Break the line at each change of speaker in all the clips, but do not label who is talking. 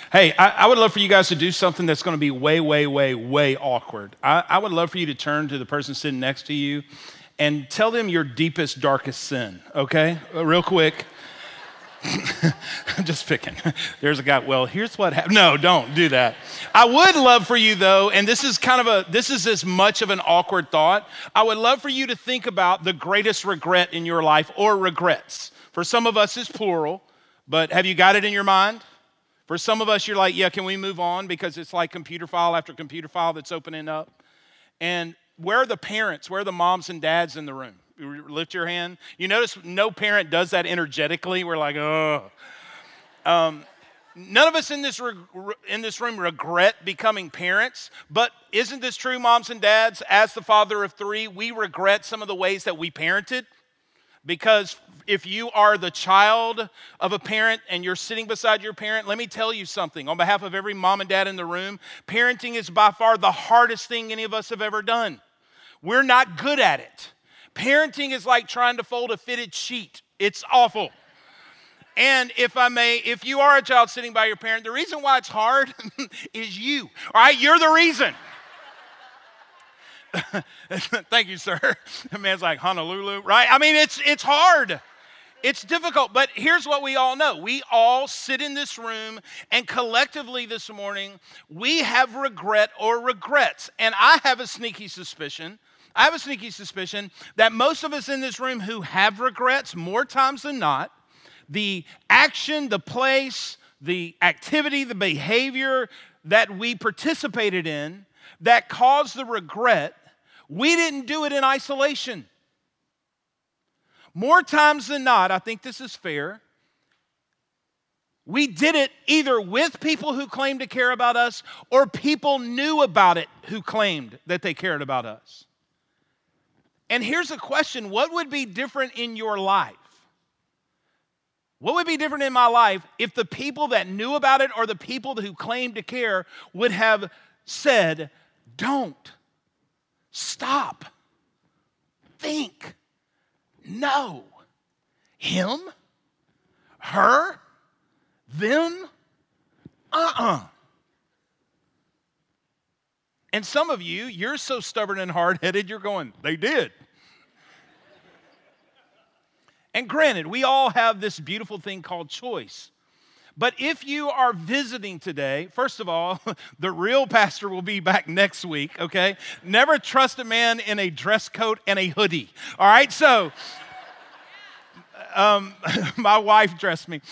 Hey, I would love for you guys to do something that's going to be way, way, way, way awkward. I would love for you to turn to the person sitting next to you and tell them your deepest, darkest sin, okay? Real quick. I'm just picking. There's a guy, well, here's what happened. No, don't do that. I would love for you, though, and this is as much of an awkward thought. I would love for you to think about the greatest regret in your life or regrets. For some of us, it's plural, but have you got it in your mind? For some of us, you're like, yeah, can we move on? Because it's like computer file after computer file that's opening up. And where are the parents? Where are the moms and dads in the room? Lift your hand. You notice no parent does that energetically. We're like, oh. None of us in this room regret becoming parents. But isn't this true, moms and dads? As the father of three, we regret some of the ways that we parented. Because if you are the child of a parent and you're sitting beside your parent, let me tell you something. On behalf of every mom and dad in the room, parenting is by far the hardest thing any of us have ever done. We're not good at it. Parenting is like trying to fold a fitted sheet. It's awful. And if you are a child sitting by your parent, the reason why it's hard is you. All right, you're the reason. Thank you, sir. The man's like, Honolulu, right? I mean, it's hard. It's difficult, but here's what we all know. We all sit in this room, and collectively this morning, we have regret or regrets. And I have a sneaky suspicion that most of us in this room who have regrets, more times than not, the action, the place, the activity, the behavior that we participated in that caused the regret, we didn't do it in isolation. More times than not, I think this is fair, we did it either with people who claimed to care about us or people knew about it who claimed that they cared about us. And here's a question: what would be different in your life? What would be different in my life if the people that knew about it or the people who claimed to care would have said, don't, stop, think, no, him, her, them, And some of you, you're so stubborn and hard-headed, you're going, they did. And granted, we all have this beautiful thing called choice. But if you are visiting today, first of all, the real pastor will be back next week, okay? Never trust a man in a dress coat and a hoodie, all right? So, my wife dressed me.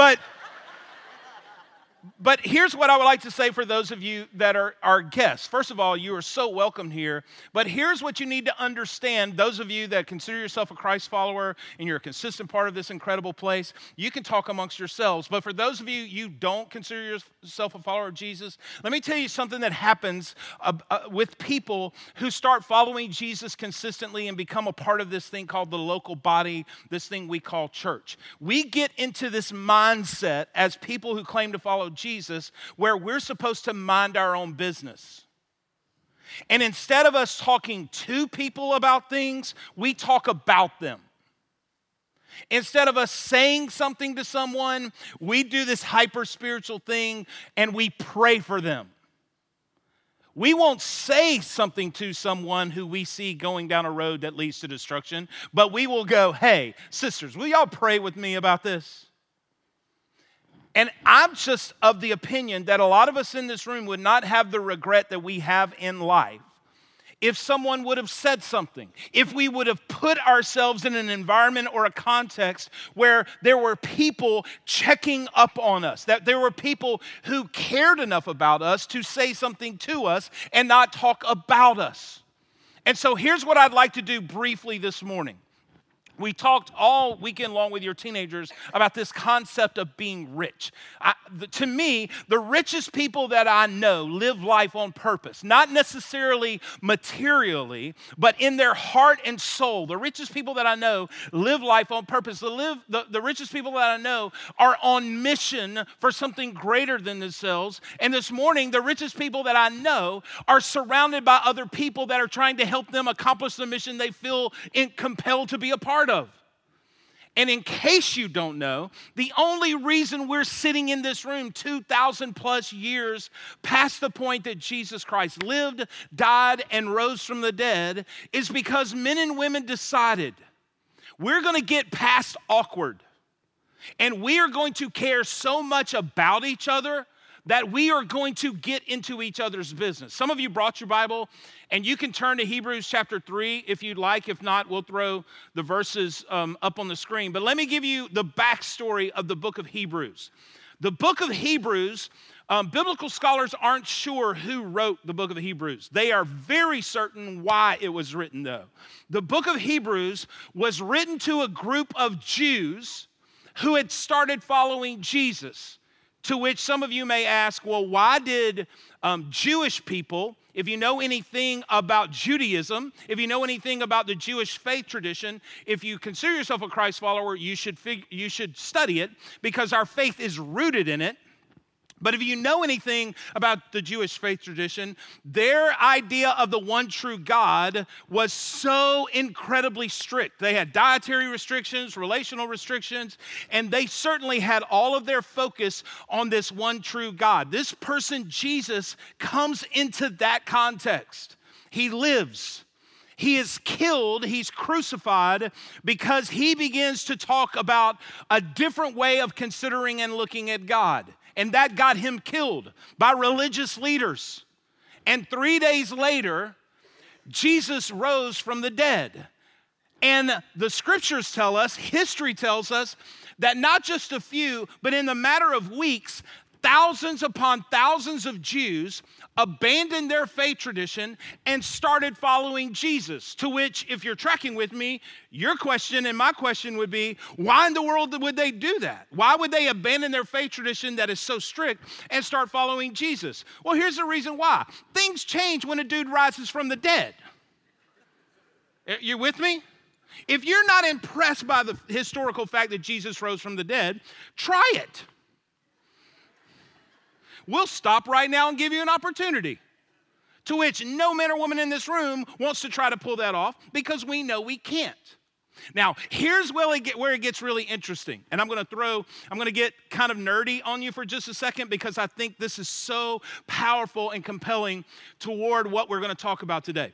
But here's what I would like to say for those of you that are our guests. First of all, you are so welcome here. But here's what you need to understand. Those of you that consider yourself a Christ follower and you're a consistent part of this incredible place, you can talk amongst yourselves. But for those of you don't consider yourself a follower of Jesus, let me tell you something that happens with people who start following Jesus consistently and become a part of this thing called the local body, this thing we call church. We get into this mindset as people who claim to follow Jesus, where we're supposed to mind our own business. And instead of us talking to people about things, we talk about them. Instead of us saying something to someone, we do this hyper-spiritual thing and we pray for them. We won't say something to someone who we see going down a road that leads to destruction, but we will go, hey, sisters, will y'all pray with me about this? And I'm just of the opinion that a lot of us in this room would not have the regret that we have in life if someone would have said something, if we would have put ourselves in an environment or a context where there were people checking up on us, that there were people who cared enough about us to say something to us and not talk about us. And so here's what I'd like to do briefly this morning. We talked all weekend long with your teenagers about this concept of being rich. To me, the richest people that I know live life on purpose, not necessarily materially, but in their heart and soul. The richest people that I know live life on purpose. The richest people that I know are on mission for something greater than themselves. And this morning, the richest people that I know are surrounded by other people that are trying to help them accomplish the mission they feel compelled to be a part of. And in case you don't know, the only reason we're sitting in this room 2,000 plus years past the point that Jesus Christ lived, died, and rose from the dead is because men and women decided we're going to get past awkward and we are going to care so much about each other that we are going to get into each other's business. Some of you brought your Bible, and you can turn to Hebrews chapter 3 if you'd like. If not, we'll throw the verses up on the screen. But let me give you the backstory of the book of Hebrews. The book of Hebrews, biblical scholars aren't sure who wrote the book of the Hebrews. They are very certain why it was written, though. The book of Hebrews was written to a group of Jews who had started following Jesus. To which some of you may ask, well, why did Jewish people, if you know anything about Judaism, if you know anything about the Jewish faith tradition, if you consider yourself a Christ follower, you should study it because our faith is rooted in it. But if you know anything about the Jewish faith tradition, their idea of the one true God was so incredibly strict. They had dietary restrictions, relational restrictions, and they certainly had all of their focus on this one true God. This person, Jesus, comes into that context. He lives. He is killed, he's crucified, because he begins to talk about a different way of considering and looking at God. And that got him killed by religious leaders. And 3 days later, Jesus rose from the dead. And the scriptures tell us, history tells us, that not just a few, but in the matter of weeks, thousands upon thousands of Jews abandoned their faith tradition and started following Jesus. To which, if you're tracking with me, your question and my question would be, why in the world would they do that? Why would they abandon their faith tradition that is so strict and start following Jesus? Well, here's the reason why. Things change when a dude rises from the dead. You with me? If you're not impressed by the historical fact that Jesus rose from the dead, try it. We'll stop right now and give you an opportunity. To which no man or woman in this room wants to try to pull that off because we know we can't. Now, here's where it gets really interesting. And I'm going to get kind of nerdy on you for just a second because I think this is so powerful and compelling toward what we're going to talk about today.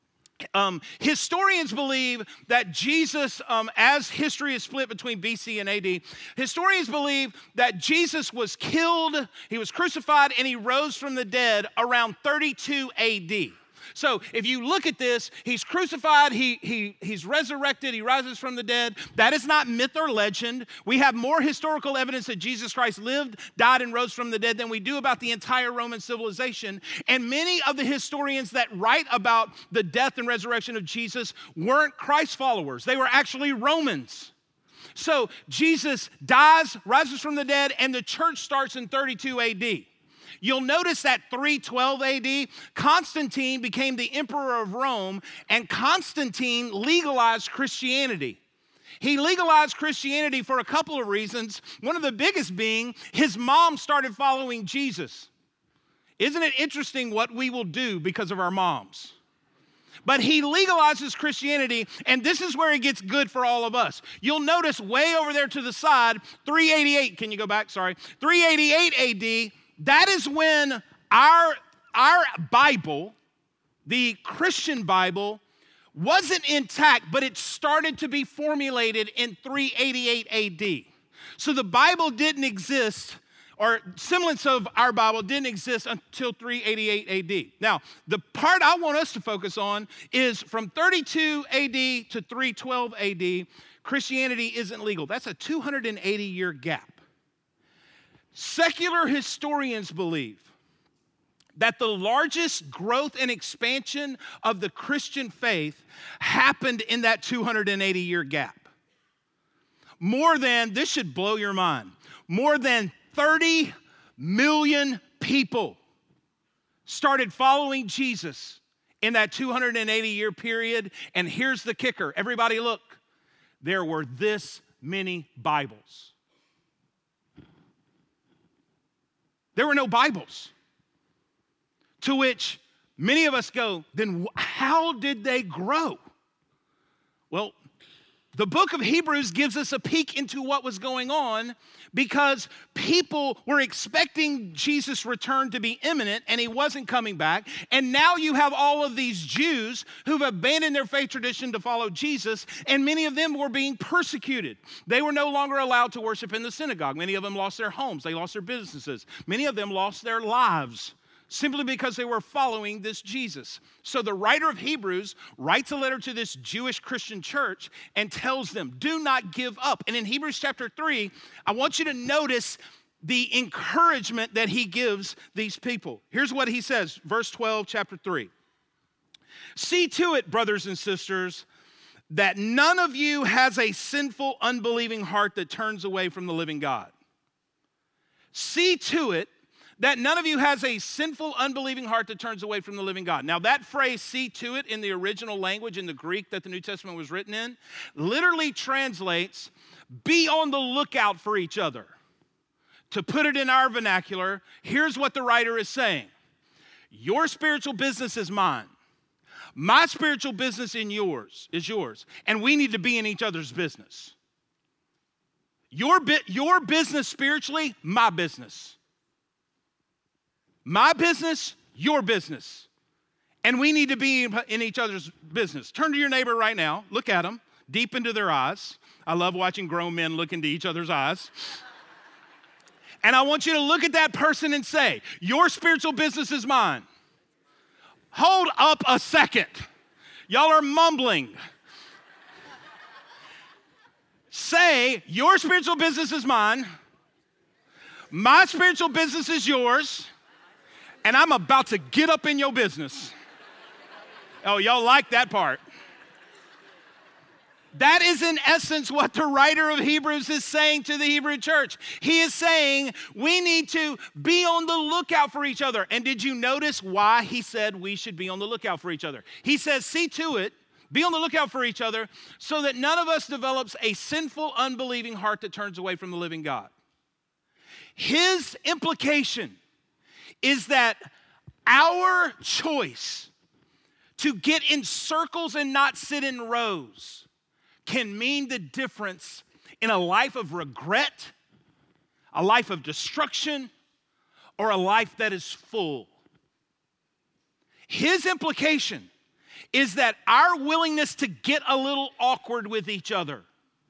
Historians believe that Jesus, as history is split between BC and AD, historians believe that Jesus was killed, he was crucified, and he rose from the dead around 32 AD. So if you look at this, he's crucified, he's resurrected, he rises from the dead. That is not myth or legend. We have more historical evidence that Jesus Christ lived, died, and rose from the dead than we do about the entire Roman civilization. And many of the historians that write about the death and resurrection of Jesus weren't Christ followers. They were actually Romans. So Jesus dies, rises from the dead, and the church starts in 32 AD. You'll notice that 312 AD, Constantine became the emperor of Rome, and Constantine legalized Christianity. He legalized Christianity for a couple of reasons, one of the biggest being his mom started following Jesus. Isn't it interesting what we will do because of our moms? But he legalizes Christianity, and this is where it gets good for all of us. You'll notice way over there to the side, 388, can you go back? Sorry. 388 AD, that is when our Bible, the Christian Bible, wasn't intact, but it started to be formulated in 388 AD. So the Bible didn't exist, or semblance of our Bible didn't exist until 388 AD. Now, the part I want us to focus on is from 32 AD to 312 AD, Christianity isn't legal. That's a 280-year gap. Secular historians believe that the largest growth and expansion of the Christian faith happened in that 280-year gap. This should blow your mind, more than 30 million people started following Jesus in that 280-year period. And here's the kicker. Everybody look. There were this many Bibles. There were no Bibles. To which many of us go, then how did they grow? Well, The book of Hebrews gives us a peek into what was going on because people were expecting Jesus' return to be imminent and he wasn't coming back. And now you have all of these Jews who've abandoned their faith tradition to follow Jesus, and many of them were being persecuted. They were no longer allowed to worship in the synagogue. Many of them lost their homes. They lost their businesses. Many of them lost their lives, simply because they were following this Jesus. So the writer of Hebrews writes a letter to this Jewish Christian church and tells them, do not give up. And in Hebrews chapter 3, I want you to notice the encouragement that he gives these people. Here's what he says, verse 12, chapter 3. See to it, brothers and sisters, that none of you has a sinful, unbelieving heart that turns away from the living God. See to it that none of you has a sinful, unbelieving heart that turns away from the living God. Now that phrase, see to it, in the original language, in the Greek that the New Testament was written in, literally translates, be on the lookout for each other. To put it in our vernacular, here's what the writer is saying. Your spiritual business is mine. My spiritual business is yours. And we need to be in each other's business. Your business spiritually, my business. My business, your business. And we need to be in each other's business. Turn to your neighbor right now. Look at them, deep into their eyes. I love watching grown men look into each other's eyes. And I want you to look at that person and say, your spiritual business is mine. Hold up a second. Y'all are mumbling. Say, your spiritual business is mine. My spiritual business is yours. And I'm about to get up in your business. Oh, y'all like that part. That is in essence what the writer of Hebrews is saying to the Hebrew church. He is saying we need to be on the lookout for each other. And did you notice why he said we should be on the lookout for each other? He says, see to it, be on the lookout for each other so that none of us develops a sinful, unbelieving heart that turns away from the living God. His implication is that our choice to get in circles and not sit in rows can mean the difference in a life of regret, a life of destruction, or a life that is full. His implication is that our willingness to get a little awkward with each other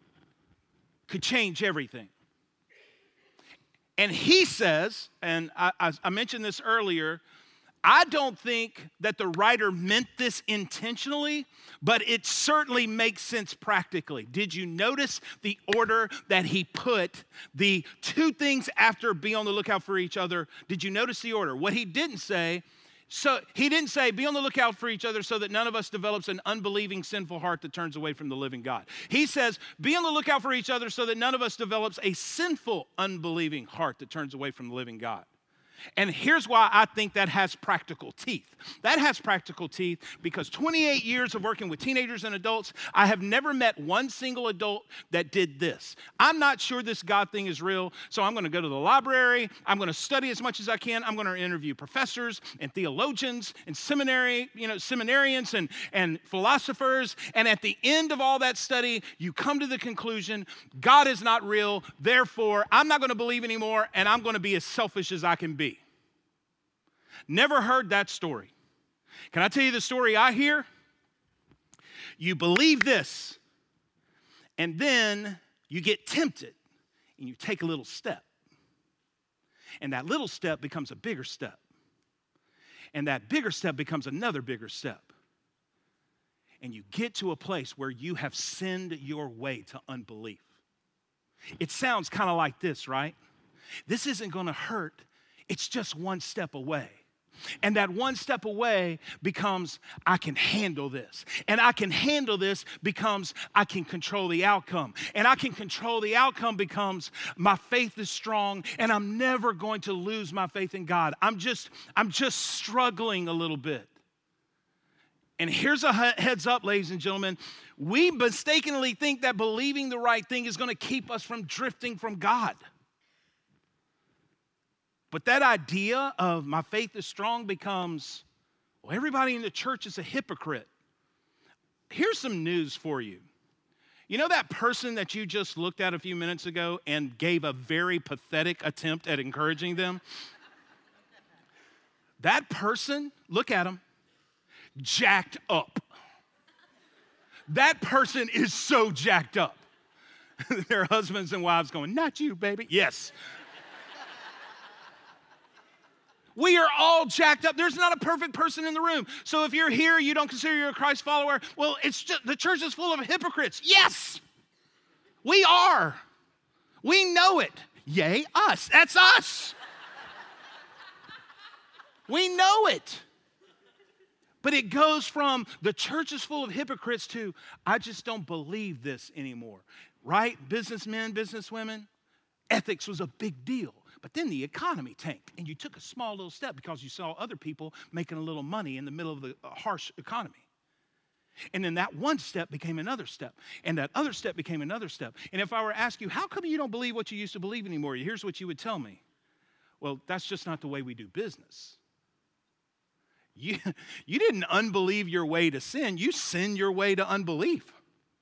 could change everything. And he says, and I mentioned this earlier, I don't think that the writer meant this intentionally, but it certainly makes sense practically. Did you notice the order that he put the two things after be on the lookout for each other? Did you notice the order? What he didn't say, be on the lookout for each other so that none of us develops an unbelieving, sinful heart that turns away from the living God. He says, be on the lookout for each other so that none of us develops a sinful, unbelieving heart that turns away from the living God. And here's why I think that has practical teeth. That has practical teeth because 28 years of working with teenagers and adults, I have never met one single adult that did this. I'm not sure this God thing is real, so I'm going to go to the library. I'm going to study as much as I can. I'm going to interview professors and theologians and seminarians and philosophers. And at the end of all that study, you come to the conclusion, God is not real. Therefore, I'm not going to believe anymore, and I'm going to be as selfish as I can be. Never heard that story. Can I tell you the story I hear? You believe this, and then you get tempted, and you take a little step. And that little step becomes a bigger step. And that bigger step becomes another bigger step. And you get to a place where you have sinned your way to unbelief. It sounds kind of like this, right? This isn't going to hurt. It's just one step away. And that one step away becomes, I can handle this. And I can handle this becomes, I can control the outcome. And I can control the outcome becomes, my faith is strong and I'm never going to lose my faith in God. I'm just struggling a little bit. And here's a heads up, ladies and gentlemen. We mistakenly think that believing the right thing is going to keep us from drifting from God. But that idea of my faith is strong becomes, well, everybody in the church is a hypocrite. Here's some news for you. You know that person that you just looked at a few minutes ago and gave a very pathetic attempt at encouraging them? That person, look at them, jacked up. That person is so jacked up. Their husbands and wives going, not you, baby. Yes. We are all jacked up. There's not a perfect person in the room. So if you're here, you don't consider you're a Christ follower, well, it's just the church is full of hypocrites. Yes, we are. We know it. Yay, us. That's us. We know it. But it goes from the church is full of hypocrites to I just don't believe this anymore. Right? Businessmen, businesswomen, ethics was a big deal. But then the economy tanked, and you took a small little step because you saw other people making a little money in the middle of the harsh economy. And then that one step became another step, and that other step became another step. And if I were to ask you, how come you don't believe what you used to believe anymore? Here's what you would tell me. Well, that's just not the way we do business. You didn't unbelieve your way to sin. You sinned your way to unbelief.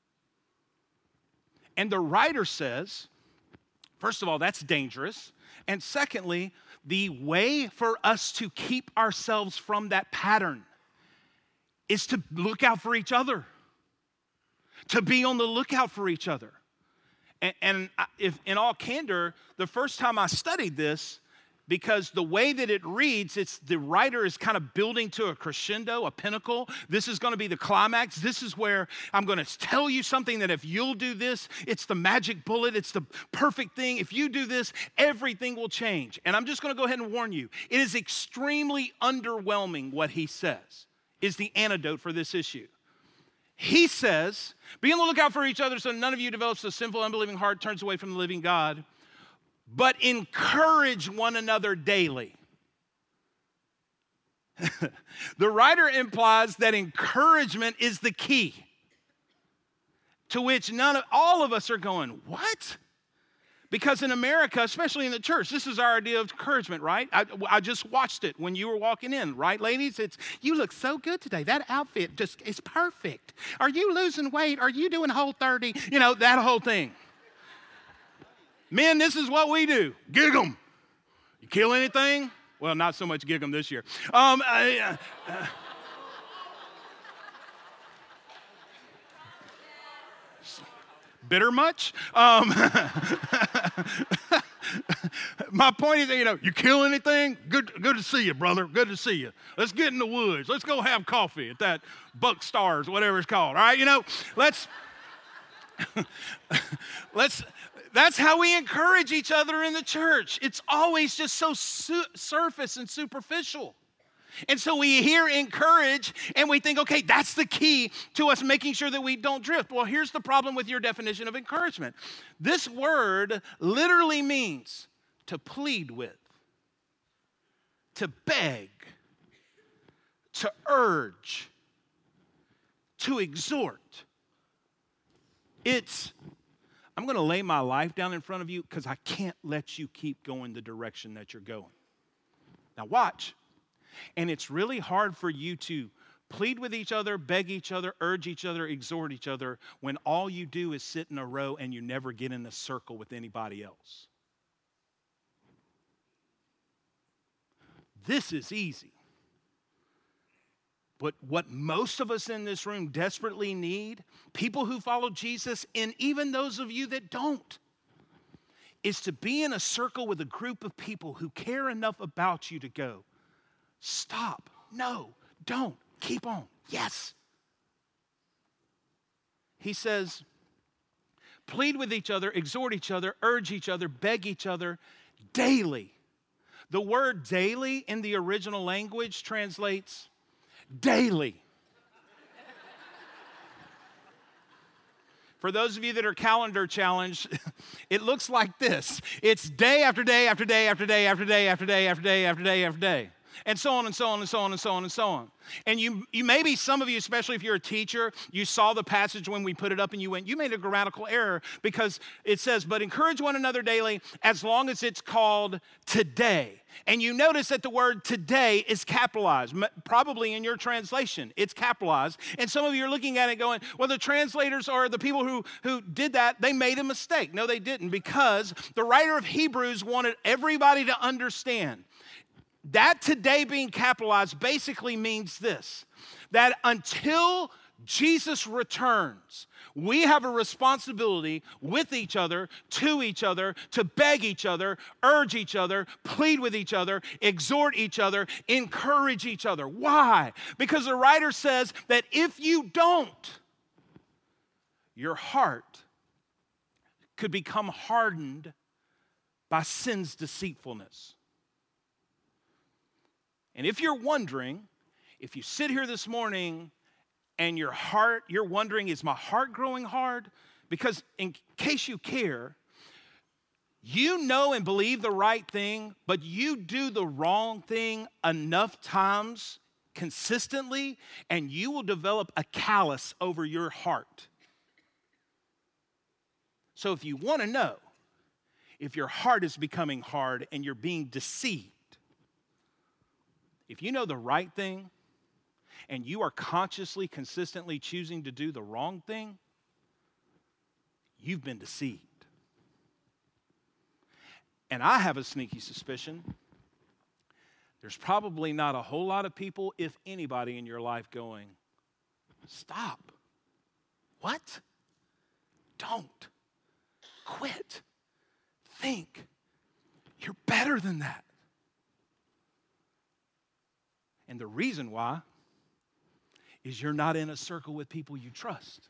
And the writer says, first of all, that's dangerous. And secondly, the way for us to keep ourselves from that pattern is to look out for each other, to be on the lookout for each other. And if in all candor, the first time I studied this, because the way that it reads, it's the writer is kind of building to a crescendo, a pinnacle. This is going to be the climax. This is where I'm going to tell you something that if you'll do this, it's the magic bullet. It's the perfect thing. If you do this, everything will change. And I'm just going to go ahead and warn you. It is extremely underwhelming what he says is the antidote for this issue. He says, be on the lookout for each other so none of you develops a sinful, unbelieving heart, turns away from the living God. But encourage one another daily. The writer implies that encouragement is the key, to which all of us are going, what? Because in America, especially in the church, this is our idea of encouragement, right? I just watched it when you were walking in, right, ladies? It's, you look so good today. That outfit just is perfect. Are you losing weight? Are you doing Whole30? You know, that whole thing. Men, this is what we do. Gig 'em. You kill anything? Well, not so much gig 'em this year. Bitter much? My point is, you kill anything? Good to see you, brother. Good to see you. Let's get in the woods. Let's go have coffee at that Buck Stars, whatever it's called. All right, let's that's how we encourage each other in the church. It's always just so surface and superficial. And so we hear encourage and we think, okay, that's the key to us making sure that we don't drift. Well, here's the problem with your definition of encouragement. This word literally means to plead with, to beg, to urge, to exhort. I'm going to lay my life down in front of you because I can't let you keep going the direction that you're going. Now watch. And it's really hard for you to plead with each other, beg each other, urge each other, exhort each other when all you do is sit in a row and you never get in a circle with anybody else. This is easy. But what most of us in this room desperately need, people who follow Jesus, and even those of you that don't, is to be in a circle with a group of people who care enough about you to go, stop, no, don't, keep on, yes. He says, plead with each other, exhort each other, urge each other, beg each other daily. The word daily in the original language translates daily. For those of you that are calendar challenged, it looks like this. It's day after day after day after day after day after day after day after day after day. And so on and so on and so on and so on and so on. And you maybe some of you, especially if you're a teacher, you saw the passage when we put it up and you went, you made a grammatical error because it says, but encourage one another daily as long as it's called today. And you notice that the word today is capitalized, probably in your translation, it's capitalized. And some of you are looking at it going, well, the translators or the people who did that, they made a mistake. No, they didn't, because the writer of Hebrews wanted everybody to understand that today being capitalized basically means this, that until Jesus returns, we have a responsibility with each other, to beg each other, urge each other, plead with each other, exhort each other, encourage each other. Why? Because the writer says that if you don't, your heart could become hardened by sin's deceitfulness. And if you're wondering, if you sit here this morning and you're wondering, is my heart growing hard? Because in case you care, you know and believe the right thing, but you do the wrong thing enough times consistently, and you will develop a callus over your heart. So if you want to know if your heart is becoming hard and you're being deceived, if you know the right thing and you are consciously, consistently choosing to do the wrong thing, you've been deceived. And I have a sneaky suspicion there's probably not a whole lot of people, if anybody, in your life going, stop. What? Don't. Quit. Think. You're better than that. And the reason why is you're not in a circle with people you trust.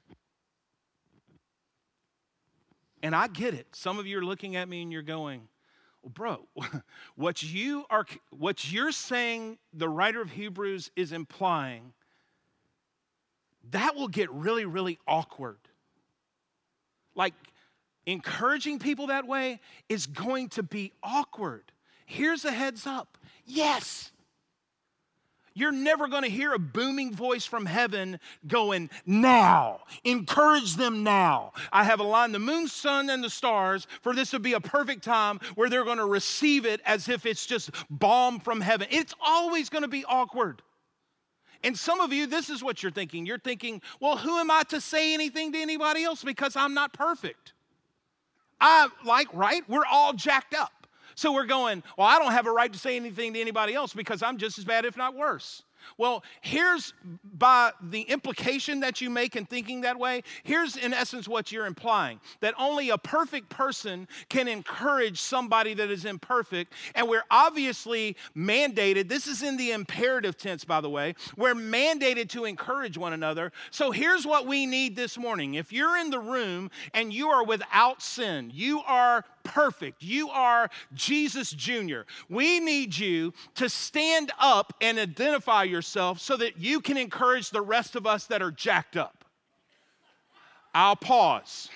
And I get it. Some of you are looking at me and you're going, well, bro, what you're saying the writer of Hebrews is implying, that will get really, really awkward. Like, encouraging people that way is going to be awkward. Here's a heads up. Yes. You're never going to hear a booming voice from heaven going, now, encourage them now. I have aligned the moon, sun, and the stars for this to be a perfect time where they're going to receive it as if it's just balm from heaven. It's always going to be awkward. And some of you, this is what you're thinking. You're thinking, well, who am I to say anything to anybody else because I'm not perfect? Right? We're all jacked up. So we're going, well, I don't have a right to say anything to anybody else because I'm just as bad, if not worse. Well, here's, by the implication that you make in thinking that way, here's in essence what you're implying, that only a perfect person can encourage somebody that is imperfect, and we're obviously mandated, this is in the imperative tense, by the way, we're mandated to encourage one another. So here's what we need this morning. If you're in the room and you are without sin, you are perfect, you are Jesus Jr., we need you to stand up and identify yourself so that you can encourage the rest of us that are jacked up. I'll pause.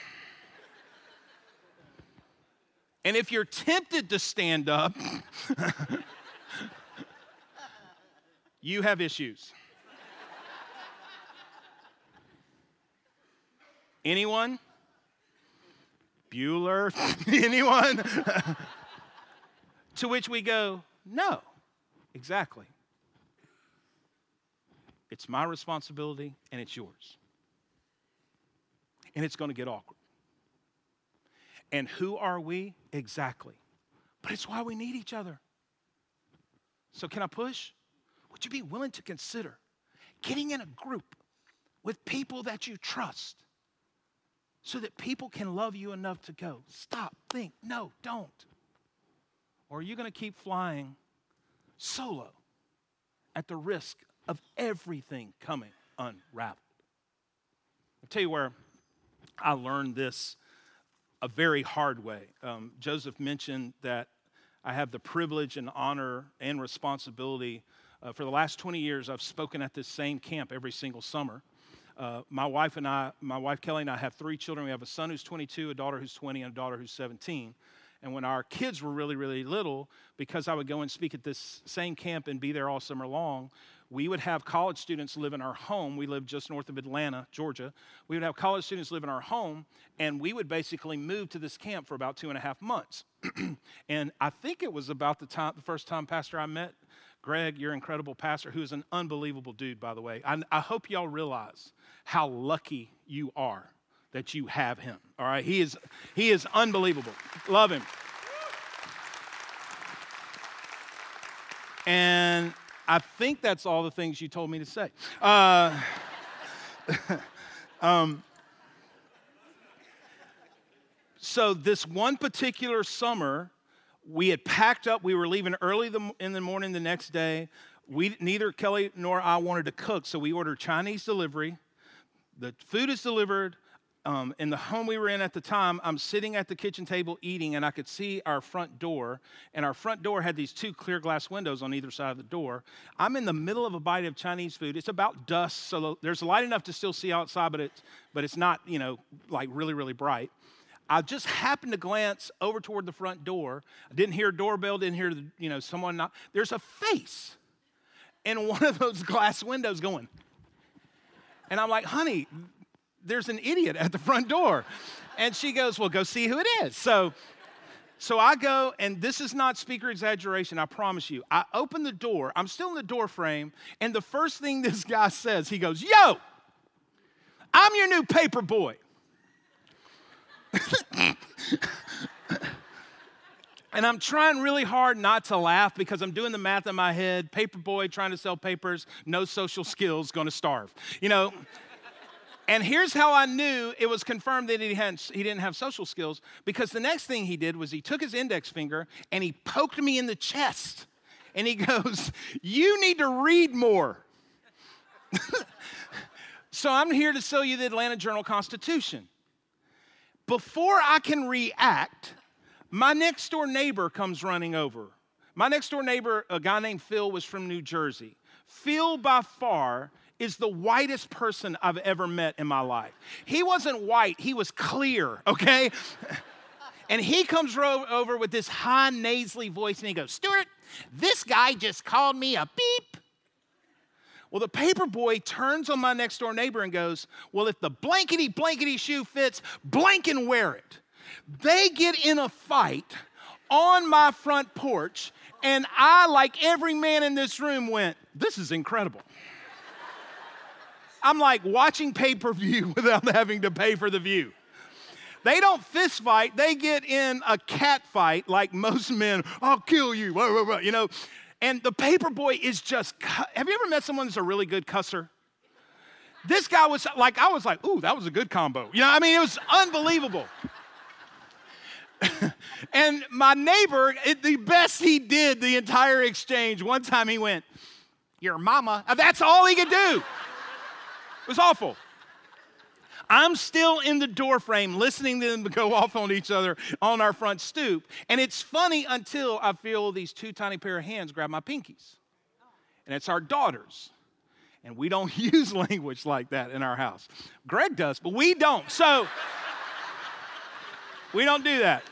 And if you're tempted to stand up, you have issues. Anyone? Bueller? Anyone? To which we go, no, exactly. It's my responsibility and it's yours. And it's going to get awkward. And who are we? Exactly. But it's why we need each other. So can I push? Would you be willing to consider getting in a group with people that you trust so that people can love you enough to go, stop, think, no, don't? Or are you going to keep flying solo at the risk of everything coming unraveled? I'll tell you where I learned this a very hard way. Joseph mentioned that I have the privilege and honor and responsibility. For the last 20 years, I've spoken at this same camp every single summer. My wife Kelly and I have 3 children. We have a son who's 22, a daughter who's 20, and a daughter who's 17. And when our kids were really, really little, because I would go and speak at this same camp and be there all summer long, we would have college students live in our home. We lived just north of Atlanta, Georgia. We would have college students live in our home, and we would basically move to this camp for about 2.5 months. And I think it was about the first time, Pastor, I met Greg, your incredible pastor, who is an unbelievable dude, by the way. I hope y'all realize how lucky you are that you have him, all right? He is unbelievable. Love him. And I think that's all the things you told me to say. So this one particular summer, we had packed up. We were leaving early in the morning the next day. Neither Kelly nor I wanted to cook, so we ordered Chinese delivery. The food is delivered. In the home we were in at the time, I'm sitting at the kitchen table eating, and I could see our front door. And our front door had these 2 clear glass windows on either side of the door. I'm in the middle of a bite of Chinese food. It's about dusk, so there's light enough to still see outside, but it's not, like really, really bright. I just happened to glance over toward the front door. I didn't hear a doorbell, didn't hear, someone knock. There's a face in one of those glass windows going. And I'm like, honey, there's an idiot at the front door. And she goes, well, go see who it is. So I go, and this is not speaker exaggeration, I promise you. I open the door. I'm still in the door frame, and the first thing this guy says, he goes, yo, I'm your new paper boy. And I'm trying really hard not to laugh because I'm doing the math in my head. Paper boy trying to sell papers, no social skills, going to starve. And here's how I knew it was confirmed that he didn't have social skills, because the next thing he did was he took his index finger and he poked me in the chest. And he goes, you need to read more. So I'm here to sell you the Atlanta Journal-Constitution. Before I can react, my next door neighbor comes running over. My next door neighbor, a guy named Phil, was from New Jersey. Phil, by far, is the whitest person I've ever met in my life. He wasn't white, he was clear, okay? And he comes over with this high nasally voice, and he goes, Stuart, this guy just called me a beep. Well, the paper boy turns on my next door neighbor and goes, well, if the blankety shoe fits, blank and wear it. They get in a fight on my front porch, and I, like every man in this room, went, this is incredible. I'm like watching pay-per-view without having to pay for the view. They don't fist fight. They get in a cat fight like most men. I'll kill you, And the paper boy is just, have you ever met someone that's a really good cusser? This guy was like, I was like, ooh, that was a good combo. It was unbelievable. And my neighbor, the best he did the entire exchange, one time he went, your mama. That's all he could do. It was awful. I'm still in the door frame listening to them go off on each other on our front stoop. And it's funny until I feel these 2 tiny pair of hands grab my pinkies. And it's our daughters. And we don't use language like that in our house. Greg does, but we don't. So we don't do that.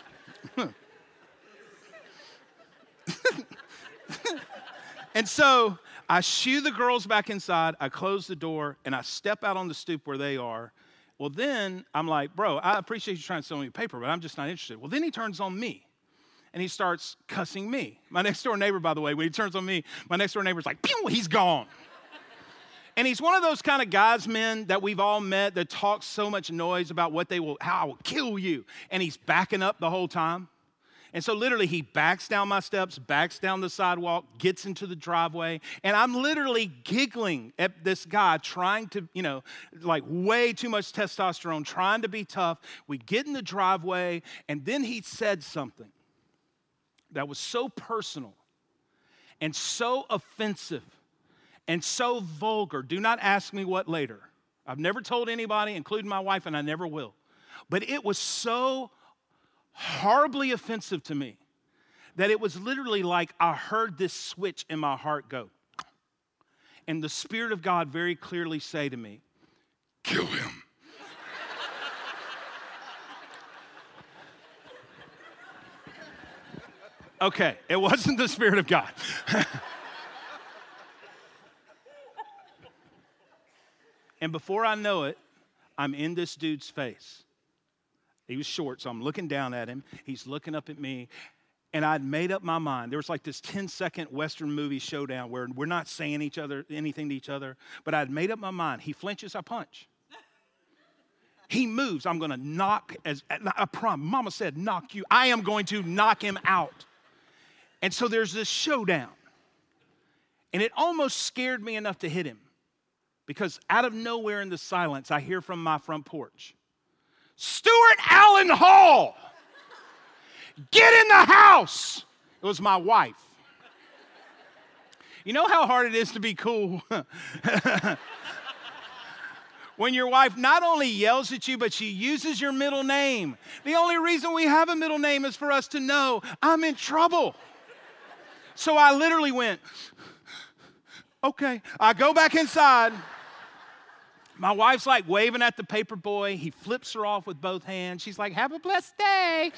And so I shoo the girls back inside, I close the door, and I step out on the stoop where they are. Well, then I'm like, bro, I appreciate you trying to sell me paper, but I'm just not interested. Well, then he turns on me, and he starts cussing me. My next door neighbor, by the way, when he turns on me, my next door neighbor's like, pew, he's gone. And he's one of those kind of guys, men, that we've all met that talks so much noise about how I will kill you. And he's backing up the whole time. And so literally he backs down my steps, backs down the sidewalk, gets into the driveway. And I'm literally giggling at this guy trying to, like way too much testosterone, trying to be tough. We get in the driveway, and then he said something that was so personal and so offensive and so vulgar. Do not ask me what later. I've never told anybody, including my wife, and I never will. But it was so horribly offensive to me that it was literally like I heard this switch in my heart go. And the Spirit of God very clearly say to me, kill him. Okay, it wasn't the Spirit of God. And before I know it, I'm in this dude's face. He was short, so I'm looking down at him. He's looking up at me. And I'd made up my mind. There was like this 10-second Western movie showdown where we're not saying anything to each other. But I'd made up my mind. He flinches, I punch. He moves, I'm going to knock. I promise. Mama said, knock you. I am going to knock him out. And so there's this showdown. And it almost scared me enough to hit him. Because out of nowhere in the silence, I hear from my front porch, Stuart Allen Hall! Get in the house! It was my wife. You know how hard it is to be cool? When your wife not only yells at you, but she uses your middle name. The only reason we have a middle name is for us to know I'm in trouble. So I literally went, okay. I go back inside. My wife's like waving at the paper boy. He flips her off with both hands. She's like, have a blessed day.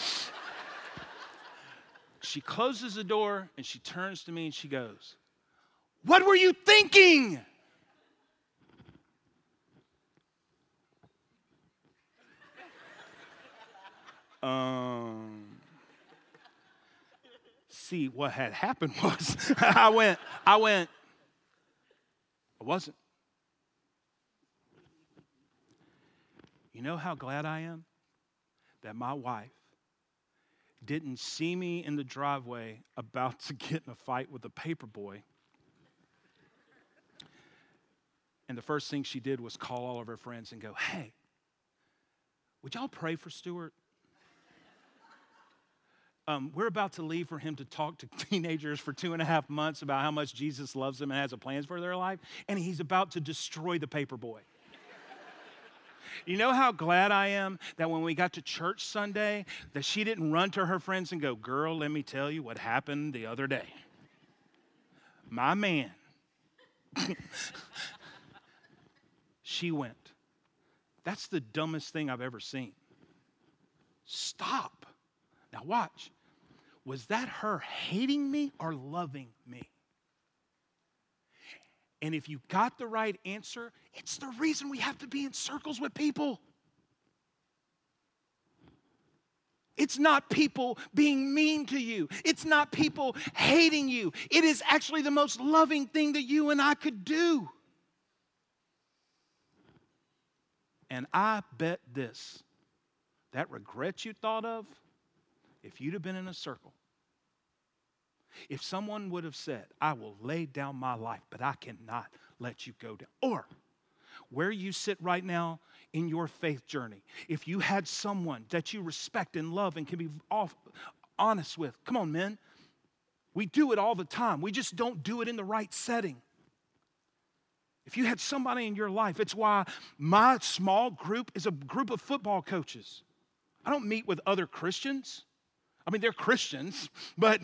She closes the door and she turns to me and she goes, what were you thinking? See, what had happened was I wasn't. You know how glad I am that my wife didn't see me in the driveway about to get in a fight with a paper boy. And the first thing she did was call all of her friends and go, hey, would y'all pray for Stuart? We're about to leave for him to talk to teenagers for 2.5 months about how much Jesus loves them and has a plans for their life, and he's about to destroy the paper boy. You know how glad I am that when we got to church Sunday, that she didn't run to her friends and go, girl, let me tell you what happened the other day. My man. She went, that's the dumbest thing I've ever seen. Stop. Now watch. Was that her hating me or loving me? And if you got the right answer, it's the reason we have to be in circles with people. It's not people being mean to you. It's not people hating you. It is actually the most loving thing that you and I could do. And I bet this, that regret you thought of, if you'd have been in a circle, if someone would have said, I will lay down my life, but I cannot let you go down. Or where you sit right now in your faith journey, if you had someone that you respect and love and can be honest with, come on, men. We do it all the time. We just don't do it in the right setting. If you had somebody in your life, it's why my small group is a group of football coaches. I don't meet with other Christians. I mean, they're Christians, but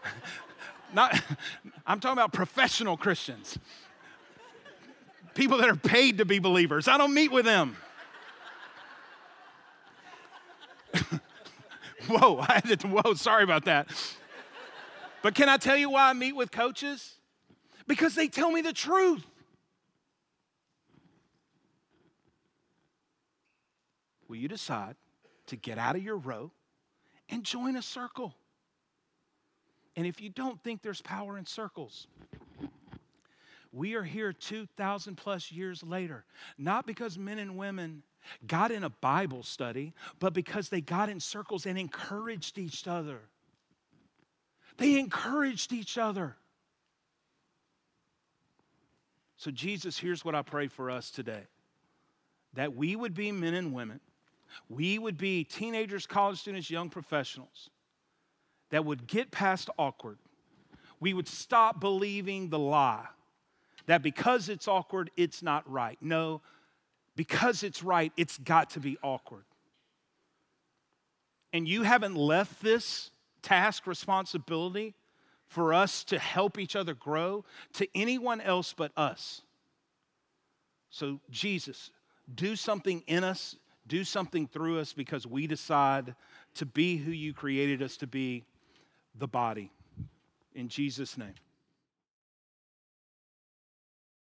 I'm talking about professional Christians. People that are paid to be believers. I don't meet with them. Whoa, sorry about that. But can I tell you why I meet with coaches? Because they tell me the truth. Will you decide to get out of your row and join a circle? And if you don't think there's power in circles, we are here 2,000 plus years later, not because men and women got in a Bible study, but because they got in circles and encouraged each other. They encouraged each other. So Jesus, here's what I pray for us today. That we would be men and women. We would be teenagers, college students, young professionals that would get past awkward. We would stop believing the lie that because it's awkward, it's not right. No, because it's right, it's got to be awkward. And you haven't left this task, responsibility for us to help each other grow to anyone else but us. So Jesus, do something in us, do something through us because we decide to be who you created us to be the body. In Jesus' name.